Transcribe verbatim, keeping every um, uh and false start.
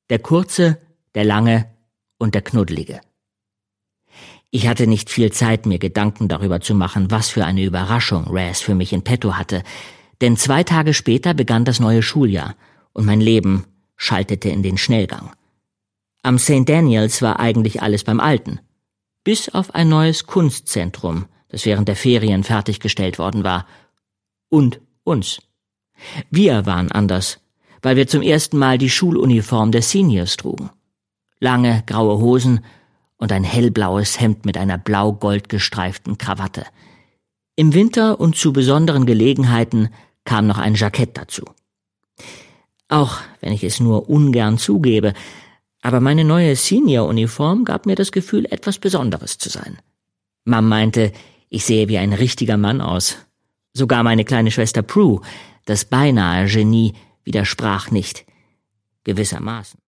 Der kurze, der lange und der knuddelige. Ich hatte nicht viel Zeit, mir Gedanken darüber zu machen, was für eine Überraschung Raz für mich in petto hatte, denn zwei Tage später begann das neue Schuljahr und mein Leben schaltete in den Schnellgang. Am Sankt Daniels war eigentlich alles beim Alten, bis auf ein neues Kunstzentrum, das während der Ferien fertiggestellt worden war, und uns. Wir waren anders, weil wir zum ersten Mal die Schuluniform der Seniors trugen. Lange graue Hosen und ein hellblaues Hemd mit einer blau-gold gestreiften Krawatte. Im Winter und zu besonderen Gelegenheiten kam noch ein Jackett dazu. Auch wenn ich es nur ungern zugebe, aber meine neue Senior-Uniform gab mir das Gefühl, etwas Besonderes zu sein. Mom meinte, ich sehe wie ein richtiger Mann aus. Sogar meine kleine Schwester Prue, das beinahe Genie, widersprach nicht. Gewissermaßen.